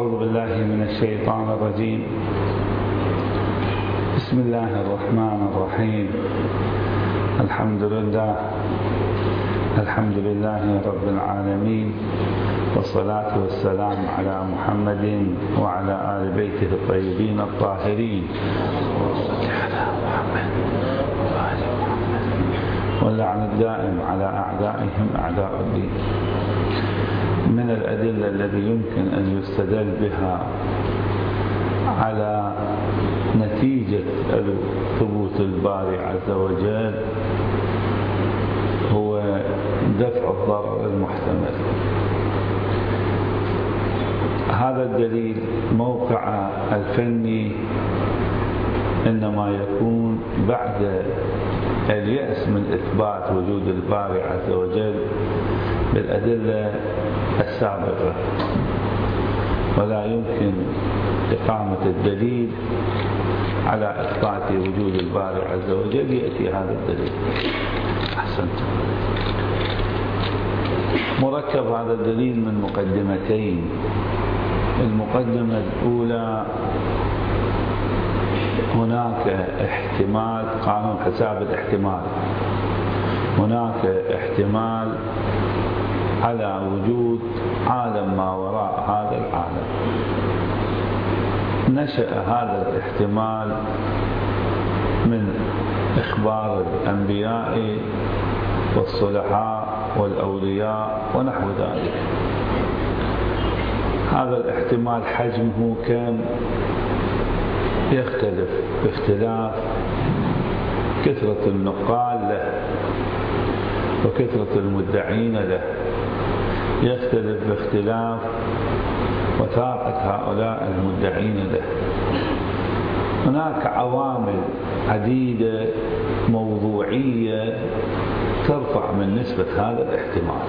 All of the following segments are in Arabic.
أعوذ بالله من الشيطان الرجيم. بسم الله الرحمن الرحيم. الحمد لله رب العالمين، والصلاة والسلام على محمد وعلى آل بيته الطيبين الطاهرين، واللعن الدائم على أعدائهم أعداء الدين. من الأدلة التي يمكن أن يستدل بها على نتيجة ثبوت الباري عز وجل هو دفع الضرر المحتمل. هذا الدليل موقع الفني إنما يكون بعد اليأس من إثبات وجود الباري عز وجل بالأدلة السابقة، ولا يمكن إقامة الدليل على إثبات وجود الباري عز وجل يأتي هذا الدليل. أحسنت. مركب هذا الدليل من مقدمتين. المقدمة الأولى، هناك احتمال، قانون حساب الاحتمال، هناك احتمال على وجود عالم ما وراء هذا العالم. نشأ هذا الاحتمال من إخبار الأنبياء والصلحاء والأولياء ونحو ذلك. هذا الاحتمال حجمه كان يختلف باختلاف كثرة النقال له وكثرة المدعين له، يختلف باختلاف وثاقة هؤلاء المدعين له. هناك عوامل عديدة موضوعية ترفع من نسبة هذا الاحتمال.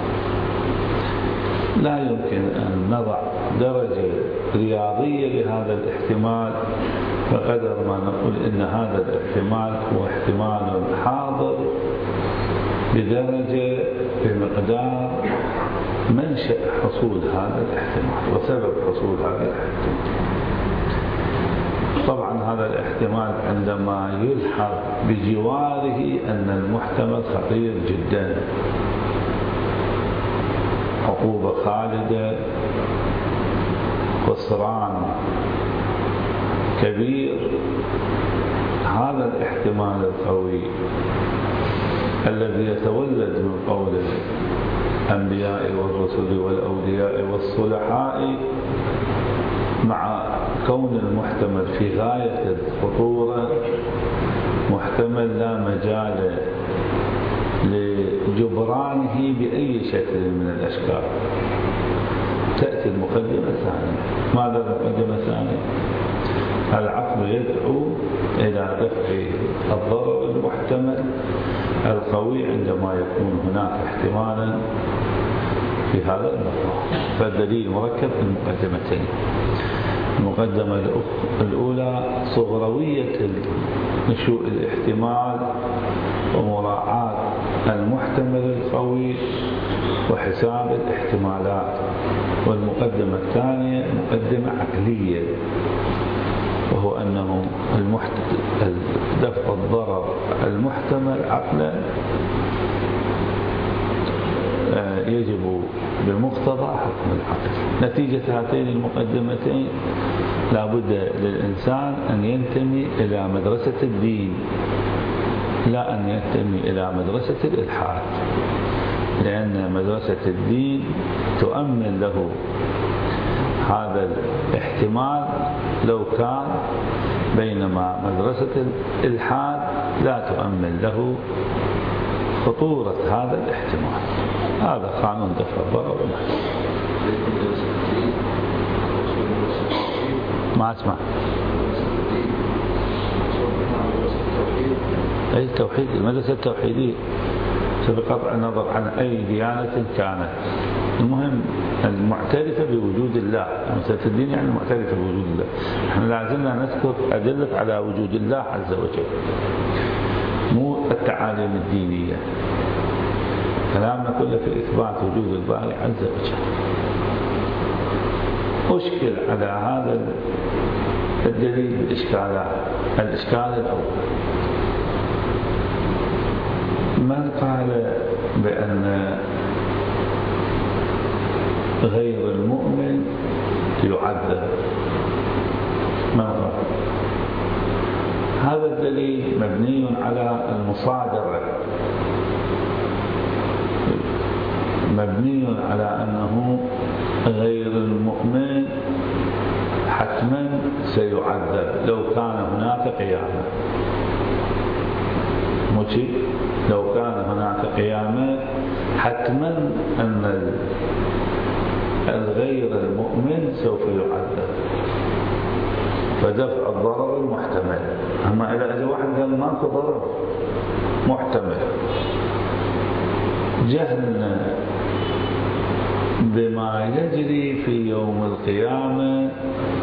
لا يمكن أن نضع درجة رياضية لهذا الاحتمال بقدر ما نقول إن هذا الاحتمال هو احتمال حاضر بدرجة بمقدار منشأ حصول هذا الاحتمال وسبب حصول هذا الاحتمال. طبعا هذا الاحتمال عندما يلحظ بجواره أن المحتمل خطير جدا، عقوبة خالدة، خسران كبير، هذا الاحتمال القوي الذي يتولد من قول الأنبياء والرسل والأولياء والصلحاء مع كون المحتمل في غاية الخطورة، محتمل لا مجال لجبرانه بأي شكل من الأشكال. تأتي المقدمة الثانية. ماذا المقدمة الثانية؟ العقل يدعو إلى دفع الضرر المحتمل القوي عندما يكون هناك احتمالا في هذا المقام. فالدليل مركب في المقدمتين. المقدمة الأولى صغروية نشوء الاحتمال ومراعاة المحتمل القوي وحساب الاحتمالات. والمقدمة الثانية مقدمة عقلية، وهو أنه دفع الضرر المحتمل عقلا يجب بمقتضى حكم العقل. نتيجة هاتين المقدمتين لا بد للإنسان أن ينتمي إلى مدرسة الدين، لا أن ينتمي إلى مدرسة الإلحاد، لأن مدرسة الدين تؤمن له هذا الاحتمال لو كان، بينما مدرسة الإلحاد لا تؤمن له خطورة هذا الاحتمال. هذا قانون دفع الضرر. ما أسمع. أي التوحيد، المدرسة التوحيدية بقطع النظر عن أي ديانة كانت، المهم المعترفة بوجود الله. مدرسة الدين يعني المعترفة بوجود الله. نحن لازلنا نذكر أدلة على وجود الله عز وجل، مو التعاليم الدينية. كلامنا كله في إثبات وجود الباري عز وجل. أشكل على هذا الدليل بإشكالات. الإشكال الأول: من قال بأن غير المؤمن يعذب؟ من قال؟ هذا الدليل مبني على المصادرة، مبني على أنه غير المؤمن حتما سيعذب لو كان هناك قيامة. لو كان هناك قيامة حتما أن الغير المؤمن سوف يعذب، فدفع الضرر المحتمل. أما إذا أجى واحد قال ماكو ضرر محتمل، جهلنا بما يجري في يوم القيامة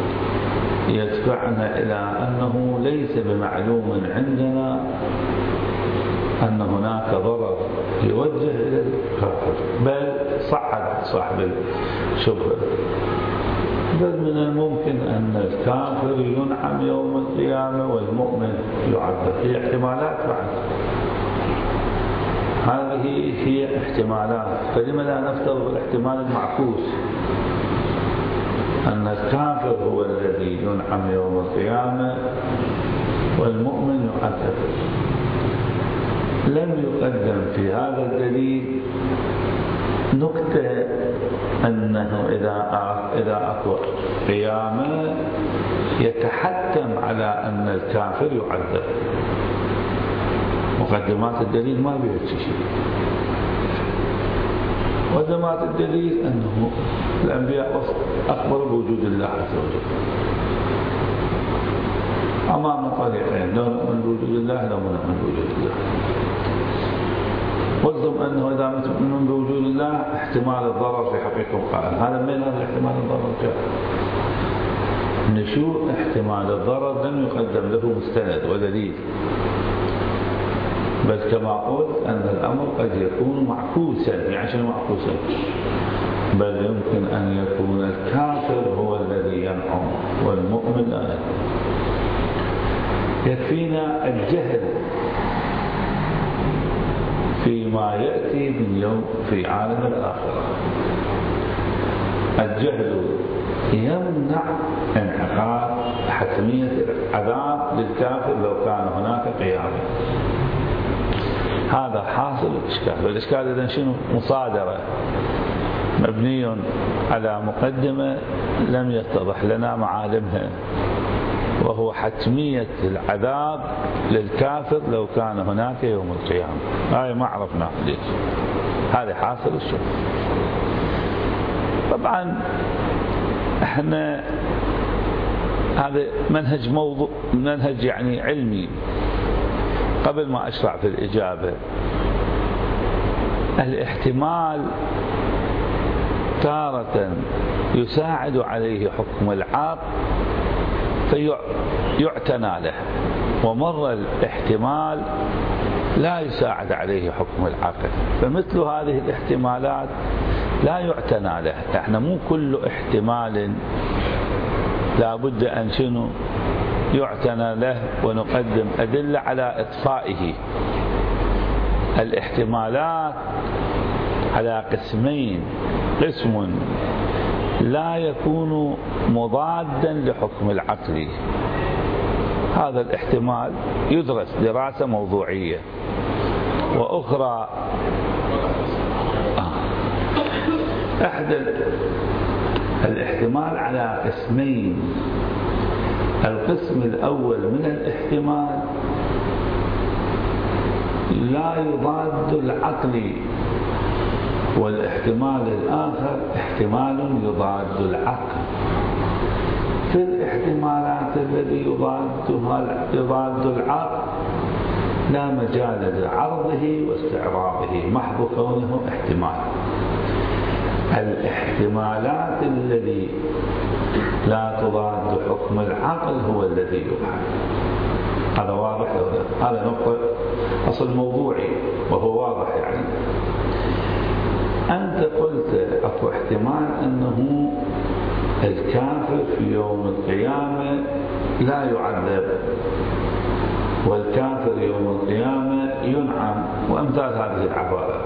يدفعنا إلى أنه ليس بمعلوم عندنا أن هناك ضرر يوجه إلى الكافر، بل صعد صاحب الشبهة، بل من الممكن أن الكافر ينعم يوم القيامة والمؤمن يعذب. هي احتمالات بعد، هذه هي احتمالات، فلما لا نفترض الاحتمال المعكوس أن الكافر هو الذي ينعم يوم القيامة والمؤمن يعذب؟ لم يقدم في هذا الدليل نكتة أنه إذا أكو قيامة يتحتم على أن الكافر يعذب. مقدمات الدليل ما بيها شيء. مقدمات الدليل أنه الأنبياء أخبروا بوجود الله عز وجل أمام طريقين: لو نؤمن بوجود الله لو نؤمن بوجود الله. قلتم أنه إذا تؤمنون بوجود الله احتمال الضرر في حقكم قائم. هذا من هذا احتمال الضرر جاء؟ نشوء احتمال الضرر لم يقدم له مستند ودليل، بل كما قلت أن الأمر قد يكون معكوسا. يعني شنو معكوسا؟ بل يمكن أن يكون الكافر هو الذي ينعم والمؤمن لا ينعم. يكفينا الجهل فيما يأتي من يوم في عالم الآخرة. الجهل يمنع انعقاد حتمية العذاب للكافر لو كان هناك قيامة. هذا حاصل الإشكال. والإشكال إذن شنو؟ مصادرة مبني على مقدمة لم يتضح لنا معالمها، وهو حتمية العذاب للكافر لو كان هناك يوم القيامة. هاي ما عرفنا ليش. هذا حاصل الشيء. طبعا احنا هذا منهج يعني علمي. قبل ما أشرع في الإجابة، الاحتمال تارة يساعد عليه حكم العقل فيعتنى له، ومر الاحتمال لا يساعد عليه حكم العقل، فمثل هذه الاحتمالات لا يعتنى له. احنا مو كل احتمال لا بد أن شنو يعتنى له ونقدم أدلة على إطفائه. الاحتمالات على قسمين: قسم لا يكون مضادا لحكم العقل، هذا الاحتمال يدرس دراسة موضوعية، وأخرى أحد الاحتمال على قسمين: القسم الأول من الاحتمال لا يضاد العقل، والاحتمال الآخر احتمال يضاد العقل. في الاحتمالات الذي يضاد العقل لا مجال لعرضه واستعراضه محض كونه احتمال. الاحتمالات الذي لا تضاد حكم العقل هو الذي يبحث. هذا واضح؟ هذا نقطة أصل موضوعي وهو واضح. يعني أنت قلت أكو احتمال أنه الكافر في يوم القيامة لا يعذب، والكافر يوم القيامة ينعم، وأمثال هذه العبارة.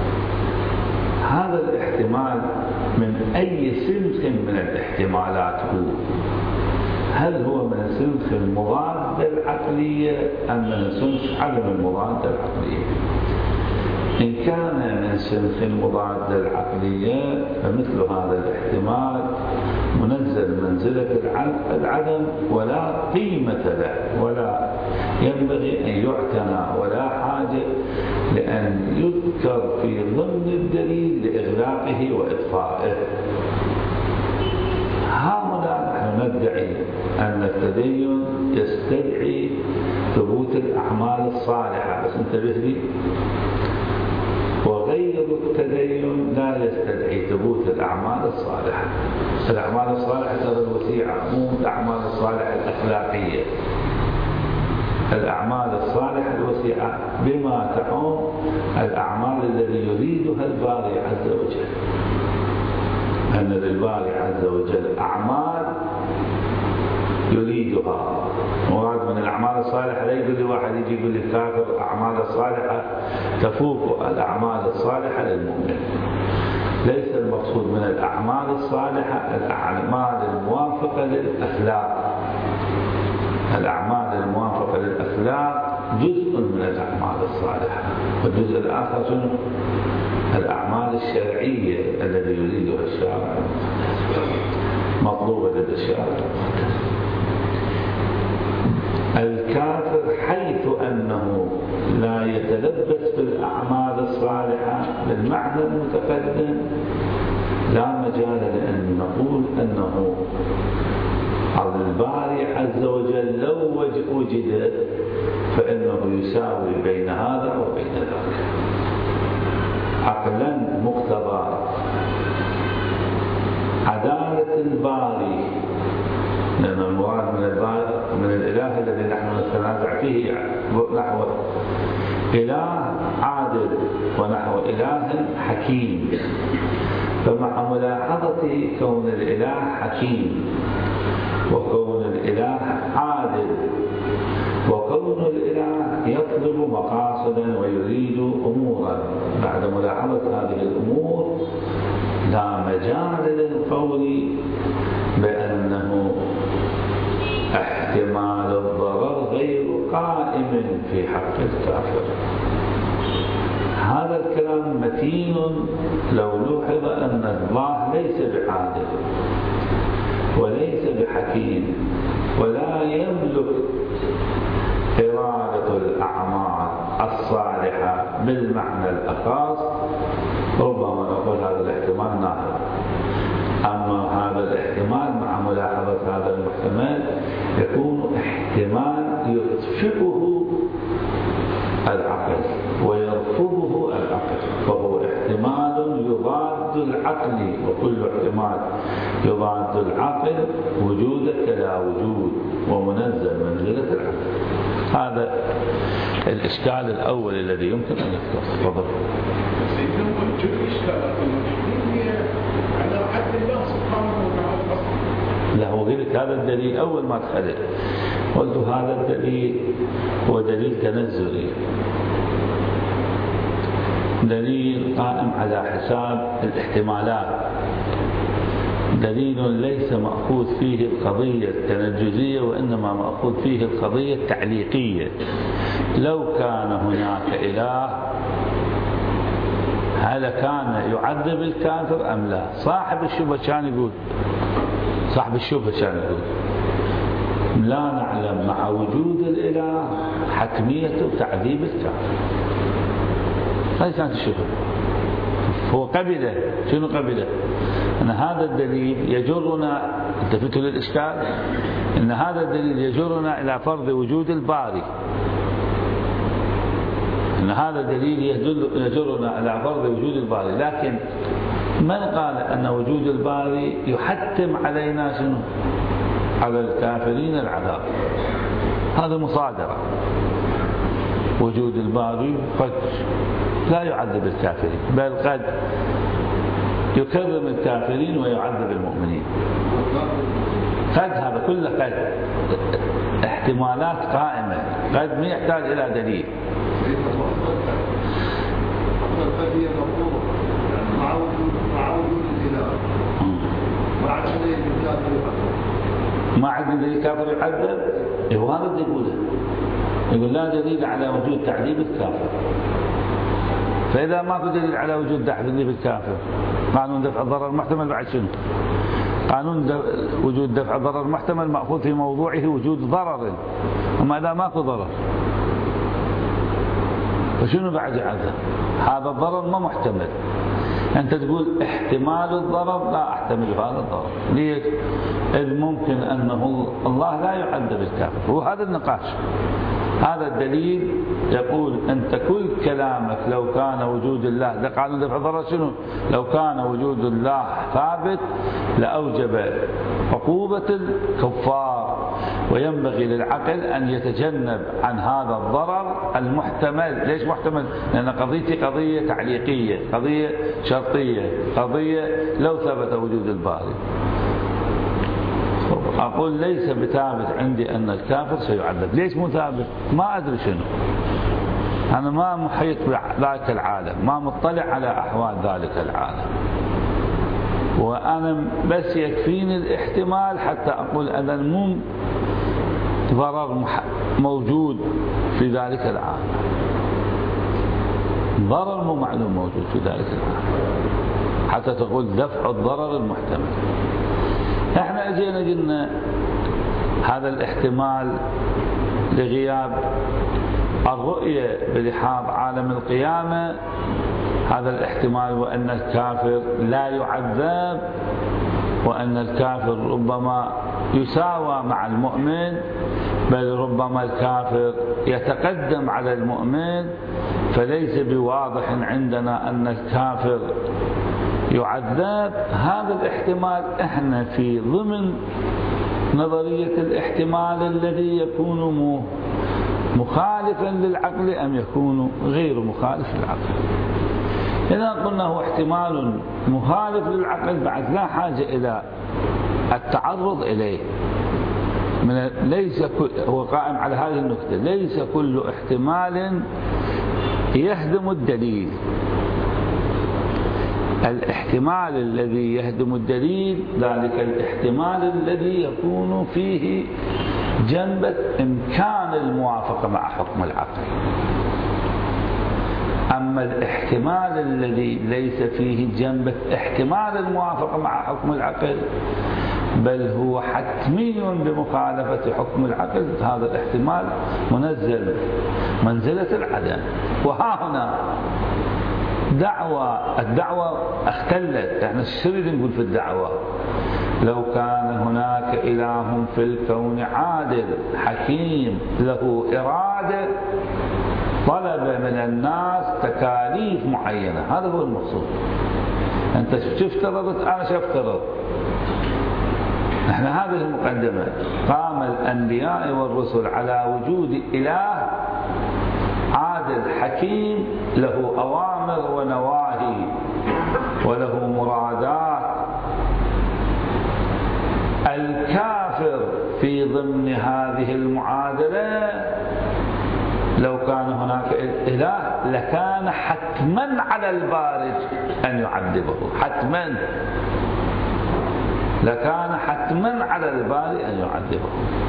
هذا الاحتمال من أي سلخ من الاحتمالات هو؟ هل هو من سلخ المضادة العقلية أم من سلخ عدم المضادة العقلية؟ إن كان من سلخ المضادة العقلية فمثل هذا الاحتمال منزل منزلة العدم ولا قيمة له، ولا ينبغي أن يعتنى، ولا حاجة لأن يذكر في ضمن الدليل لإغلاقه وإطفائه. هؤلاء نحن ندعي أن التدين يستدعي ثبوت الأعمال الصالحة، بس انتبه لي، وغير التدين لا يستدعي ثبوت الأعمال الصالحة. الأعمال الصالحة ترى الوسيعة، مو الأعمال الصالحة الأخلاقية. الأعمال الصالحة الوسيعة بما تعم الأعمال التي يريدها الباري عز وجل. أن للباري عز وجل أعمال يريدها. مراد من الأعمال الصالحة لا يقول لي واحد يجي يقول لي كافر أعمال الصالحة تفوق الأعمال الصالحة للمؤمن. ليس المقصود من الأعمال الصالحة الأعمال الموافقة للأخلاق. الأعمال الموافقة للأخلاق جزء من الأعمال الصالحة، والجزء الآخر شنو؟ الأعمال الشرعية التي يريدها الشارع، مطلوبة لدى الشارع. الكافر حيث أنه لا يتلبس بالأعمال الصالحة بالمعنى المتقدم لا مجال لأن نقول أنه الباري عز وجل لو وجد فإنه يساوي بين هذا وبين ذاك. عقلا مقتضى عدالة الباري، لأن المراد من الباري من الإله الذي نحن نتنازع فيه نحو إله عادل ونحو إله حكيم. فمع ملاحظة كون الإله حكيم وكون الإله عادل وكون الإله يطلب مقاصدا ويريد أمورا، بعد ملاحظة هذه الأمور لا مجال للقول بأنه احتمال الضرر غير قائم في حق الكافر. هذا الكلام متين لو لوحظ أن الله ليس بعادل وليس بحكيم ولا يملك إرادة الأعمال الصالحة بالمعنى الأخص، ربما نقول هذا الاحتمال ناقض. أما هذا الاحتمال مع ملاحظة هذا المحتمل يكون احتمال يدفعه العقل ويرفضه العقل، وهو احتمال يضاد العقل، وكل احتمال يضاد العقل وجودك لا وجود ومنزل منزلة العقل. هذا الإشكال الأول الذي يمكن أن يذكر. تفضل. سيدنا موجود إشكالات المشكلين على عدل الله سبحانه وتعالى أصلا. لا، هو قلت هذا الدليل أول ما دخلت قلت هذا الدليل هو دليل تنزلي، دليل قائم على حساب الاحتمالات، دليل ليس مأخوذ فيه القضية التنجزية وإنما مأخوذ فيه القضية التعليقية. لو كان هناك إله هل كان يعذب الكافر أم لا؟ صاحب الشبهة كان يقول لا نعلم مع وجود الإله حتمية تعذيب الكافر. هذه كانت الشبهة. هو قبله، شنو قبله؟ أن هذا الدليل يجرنا، التفتوا للإشكال، أن هذا الدليل يجرنا إلى فرض وجود الباري، أن هذا الدليل يجرنا إلى فرض وجود الباري. لكن من قال أن وجود الباري يحتم علينا شنو؟ على الكافرين العذاب. هذا مصادرة. وجود الباري قد لا يعذب الكافرين، بل قد يكرم الكافرين ويعذب المؤمنين. قد هذا كله قد احتمالات قائمة، قد ما يحتاج إلى دليل. قد هي مفروضة يعني مع وجود الإله ما عاد دليل كافر يعذب. ما عاد دليل كافر يعذب، وهذا اللي يقوله، يقول لا دليل على وجود تعذيب الكافر. فإذا ماكو دليل على وجود تعذيب الكافر، قانون دفع الضرر المحتمل بعد شنو؟ قانون وجود دفع الضرر المحتمل مأخوذ في موضوعه وجود ضرر، أما إذا ماكو ضرر فشنو بعد يعذب؟ هذا الضرر ما محتمل. أنت تقول احتمال الضرر، لا أحتمل هذا الضرر. ليش؟ إذ ممكن أنه الله لا يعذب الكافر، وهذا النقاش. هذا الدليل يقول أنت كل كلامك لو كان وجود الله، ده قانون دفع الضرر شنو؟ لو كان وجود الله ثابت لأوجب عقوبة الكفار، وينبغي للعقل أن يتجنب عن هذا الضرر المحتمل. ليش محتمل؟ لأن قضيتي قضية تعليقية، قضية شرطية، قضية لو ثبت وجود الباري. أقول ليس بثابت عندي أن الكافر سيعذب. ليش مو ثابت؟ ما أدري شنو، أنا ما محيط بذلك العالم، ما مطلع على أحوال ذلك العالم، وأنا بس يكفيني الاحتمال حتى أقول أنا مو ضرر موجود في ذلك العالم، ضرر مو معلوم موجود في ذلك العالم حتى تقول دفع الضرر المحتمل. احنا اجينا قلنا هذا الاحتمال لغياب الرؤية بلحاظ عالم القيامة، هذا الاحتمال، وأن الكافر لا يعذب، وأن الكافر ربما يساوى مع المؤمن، بل ربما الكافر يتقدم على المؤمن، فليس بواضح عندنا أن الكافر يعذب. هذا الاحتمال احنا في ضمن نظرية الاحتمال الذي يكون مخالفا للعقل أم يكون غير مخالف للعقل. إذا قلنا هو احتمال مخالف للعقل بعد لا حاجة إلى التعرض إليه. ليس هو قائم على هذه النكتة، ليس كل احتمال يهدم الدليل. الاحتمال الذي يهدم الدليل ذلك الاحتمال الذي يكون فيه جنبة إمكان الموافقة مع حكم العقل. أما الاحتمال الذي ليس فيه جنبة احتمال الموافقة مع حكم العقل، بل هو حتمي بمخالفة حكم العقل، هذا الاحتمال منزل منزلة العدم. وها هنا الدعوة اختلت. احنا شو نريد نقول في الدعوة؟ لو كان هناك إله في الكون عادل حكيم له إرادة طلب من الناس تكاليف معينة، هذا هو المقصود. أنت شو افترضت؟ أنا شو افترض؟ احنا هذه المقدمة. قام الأنبياء والرسل على وجود إله عادل حكيم له أوامر ونواهي وله مرادات. الكافر في ضمن هذه المعادلة لو كان هناك إله لكان حتما على الباري أن يعذبه، حتما لكان حتما على الباري أن يعذبه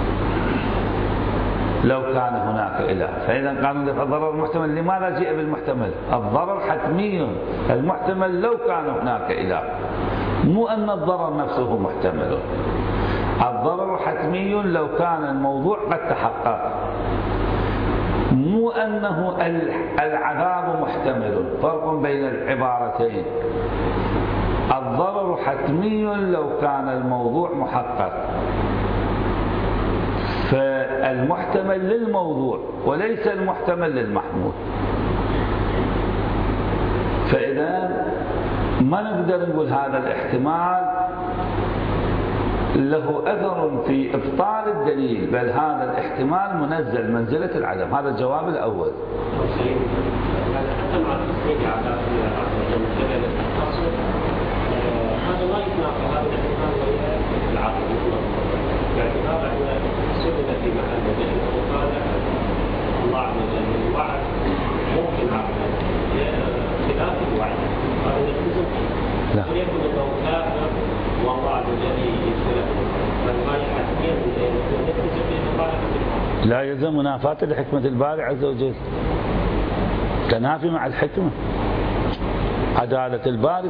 لو كان هناك إله. فإذا قانون دفع الضرر المحتمل لماذا جاء بالمحتمل؟ الضرر حتمي، المحتمل لو كان هناك إله، مو أن الضرر نفسه محتمل. الضرر حتمي لو كان الموضوع قد تحقق، مو أنه العذاب محتمل. فرق بين العبارتين. الضرر حتمي لو كان الموضوع محقق، فالمحتمل للموضوع وليس المحتمل للمحمول. فإذا ما نقدر نقول هذا الاحتمال له أثر في إبطال الدليل، بل هذا الاحتمال منزل منزلة العدم. هذا الجواب الأول. حتى مع التصريح على هذا ما يتناقض هذا الاحتمال ويا العقل. خلاف الوعي هذا يلزم لا. وليكن انه كافر والوعد الذي يدخله فما حتميا يلزم بمخالفه لا يلزم منافاة لحكمة الباري عز وجل، تنافي مع الحكمة. عدالة الباري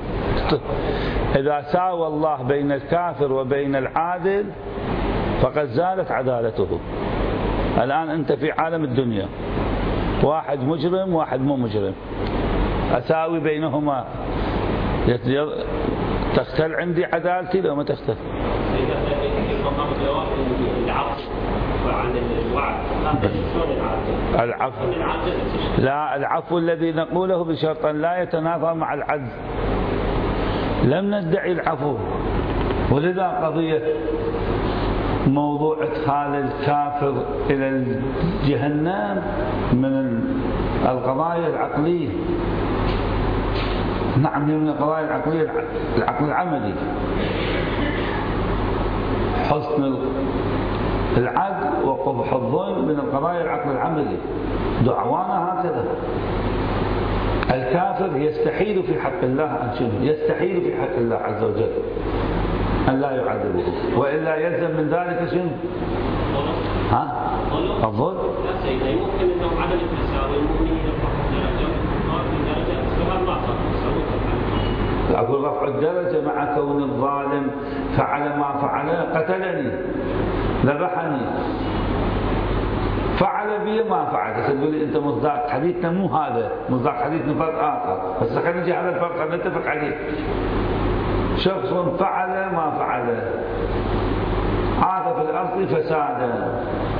إذا ساوى الله بين الكافر وبين العادل فقد زالت عدالته. الآن أنت في عالم الدنيا، واحد مجرم واحد مو مجرم، أساوي بينهما، تختل عندي عدالتي لو ما تختل؟ العفو، لا، العفو الذي نقوله بشرط أن لا يتنافى مع العدل. لم ندعي العفو، ولذا قضية موضوع إدخال الكافر إلى جهنم من القضايا العقلية. نعم، من القضايا العقلية، العقل العملي، حسن العدل وقبح الظلم من القضايا العقل العملي. دعوانا هكذا. الكافر يستحيل في حق الله أن شنو؟ يستحيل في حق الله عز وجل أن لا يعذبه، وإلا يلزم من ذلك شنو؟ الظلم. لا سيدنا، يمكن أنه عدم التساوي المؤمنين رفع الدرجة السؤال ما أقول رفع الدرجة مع كون الظالم فعل ما فعل، قتلني، ذبحني، فعل بي ما فعل. تقول لي أنت مصداق حديثنا مو هذا، مصداق حديثنا فرق آخر، بس خلينا نجي على الفرق خلينا نتفق عليه. شخص فعل ما فعل، عاث في الأرض فسادا،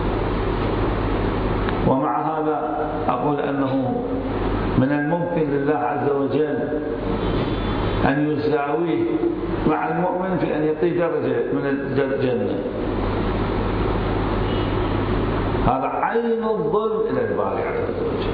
ومع هذا أقول أنه من الممكن لله عز وجل أن يساويه مع المؤمن في أن يعطيه درجة من الجنة. هذا عين الظلم إلى الباري عز وجل،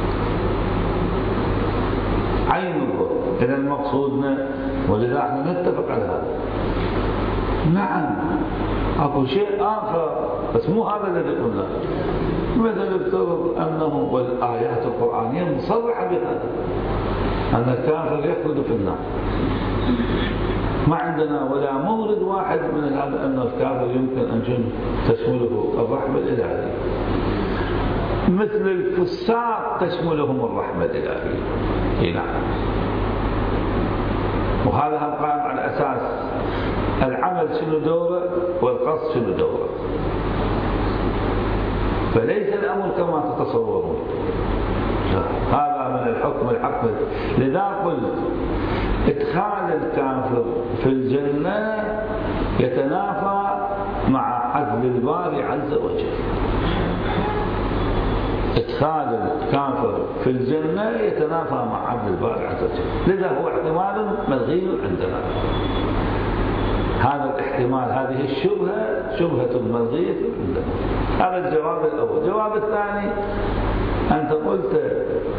عين الظلم. إذا مقصودنا، ولذا احنا نتفق على هذا. نعم، أكو شيء آخر بس مو هذا الذي قلنا. مثل افترض أنه، والآيات القرآنية مصرحة بهذا، أن الكافر يخلد في النار. ما عندنا ولا مورد واحد من هذا أن الكافر يمكن أن تشمله الرحمة الإلهية، مثل الفساق تشملهم الرحمة الإلهية. نعم. وهذا قائم على أساس العمل شنو دوره والقصد شنو دوره، فليس الأمر كما تتصورون. هذا من الحكم العقلي. لذا قلت إدخال الكافر في الجنة يتنافى مع عدل الباري عز وجل. إدخال الكافر في الجنة يتنافى مع عدل الباري عز وجل، لذا هو احتمال ملغي عندنا. هذا الاحتمال، هذه الشبهة شبهة ملغية عندنا. هذا الجواب الأول. الجواب الثاني، أنت قلت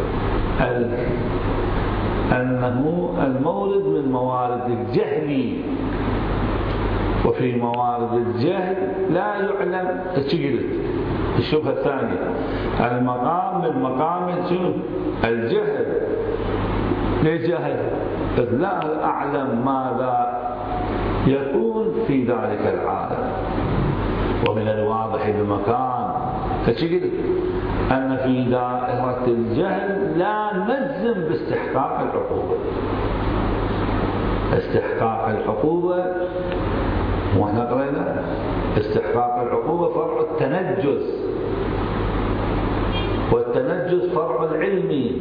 أنه المورد من موارد الجهل، وفي موارد الجهل لا يعلم. تشجلت الشبهة الثانية، المقام من مقام شنو؟ الجهل. ليش جهل؟ لا أعلم ماذا يكون في ذلك العالم. ومن الواضح بمكان تشجلت أن في دائرة الجهل لا نجزم باستحقاق العقوبة. استحقاق العقوبة، واحنا قرينا استحقاق العقوبة فرع التنجز، والتنجز فرع العلم.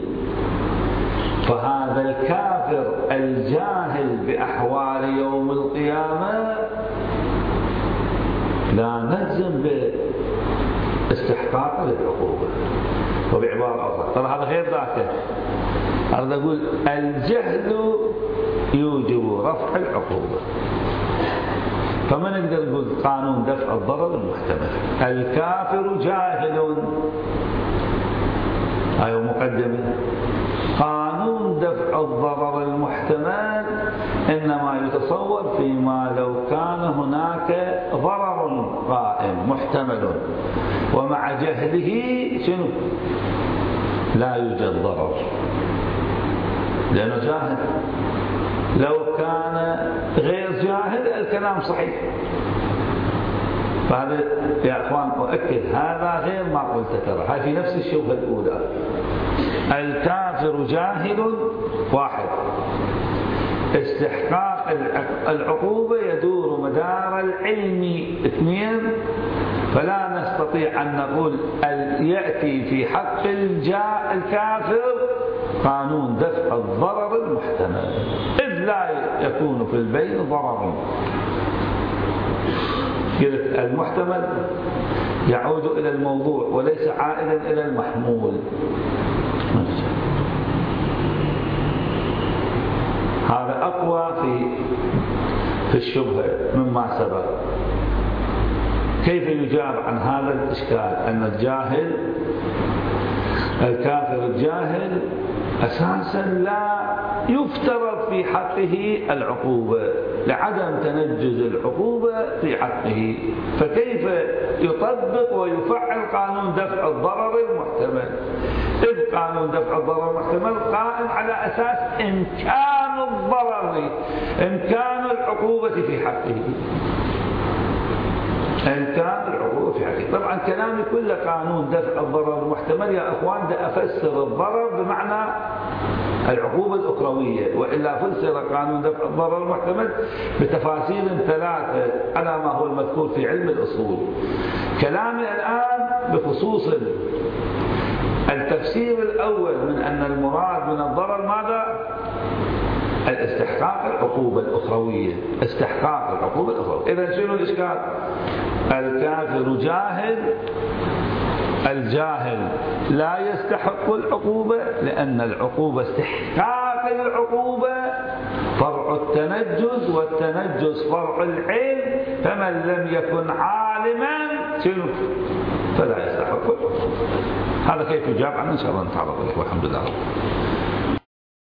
فهذا الكافر الجاهل بأحوال يوم القيامة لا نجزم باستحقاق للعقوبة. وبعبارة أخرى، ترى هذا غير ذاك، أريد أقول الجهل يوجب رفع العقوبة. فما نقدر نقول قانون دفع الضرر المحتمل. الكافر جاهل، أيوة مقدمة. قانون دفع الضرر المحتمل إنما يتصور فيما لو كان هناك ضرر قائم محتمل، ومع جهله شنو؟ لا يوجد ضرر لأنه جاهل. لو كان غير جاهل الكلام صحيح. فهذا يا أخوان أؤكد هذا غير ما قلت، ترى هذه في نفس الشبهة الأولى. الكافر جاهل واحد، استحقاق العقوبة يدور مدار العلم اثنين، فلا نستطيع أن نقول يأتي في حق الكافر قانون دفع الضرر المحتمل، إذ لا يكون في البين ضرر. المحتمل يعود إلى الموضوع وليس عائدا إلى المحمول. هذا أقوى في الشبهة مما سبق. كيف يجاب عن هذا الإشكال أن الكافر الجاهل أساسا لا يفترض في حقه العقوبة لعدم تنجز العقوبة في حقه، فكيف يطبق ويفعل قانون دفع الضرر المحتمل؟ إذ قانون دفع الضرر المحتمل قائم على أساس إمكان الضرر، إمكان العقوبة في حقه، إمكان العقوبة في حقه. طبعا كلامي كله قانون دفع الضرر المحتمل يا أخوان، ده أفسر الضرر بمعنى العقوبة الأخروية، وإلا فسر قانون دفع الضرر المحتمل بتفاصيل ثلاثة على ما هو المذكور في علم الأصول. كلامي الآن بخصوص التفسير الأول من أن المراد من الضرر ماذا؟ الاستحقاق العقوبة الأخروية، استحقاق العقوبة الأخروية. إذا شنو الإشكال؟ الكافر جاهل، الجاهل لا يستحق العقوبة لأن العقوبة استحقاق العقوبة فرع التنجز، والتنجز فرع العلم، فمن لم يكن عالما فلا يستحق العقوبة. هذا كيف يجاب عنه إن شاء الله نتعرض له، والحمد لله.